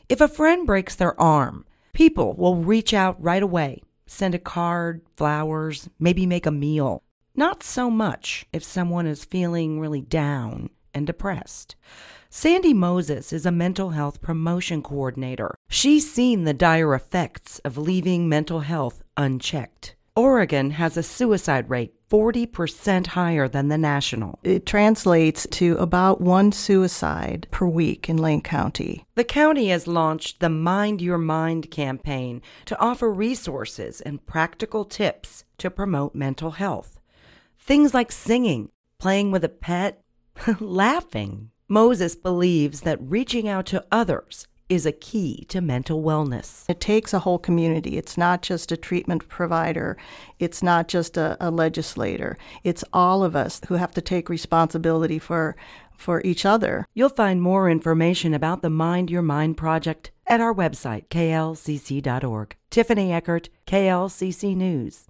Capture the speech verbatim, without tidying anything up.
If a friend breaks their arm, people will reach out right away, send a card, flowers, maybe make a meal. Not so much if someone is feeling really down and depressed. Sandy Moses is a mental health promotion coordinator. She's seen the dire effects of leaving mental health unchecked. Oregon has a suicide rate forty percent higher than the national. It translates to about one suicide per week in Lane County. The county has launched the Mind Your Mind campaign to offer resources and practical tips to promote mental health. Things like singing, playing with a pet, laughing. Moses believes that reaching out to others is a key to mental wellness. It takes a whole community. It's not just a treatment provider. It's not just a, a legislator. It's all of us who have to take responsibility for, for each other. You'll find more information about the Mind Your Mind project at our website, K L C C dot org. Tiffany Eckert, K L C C News.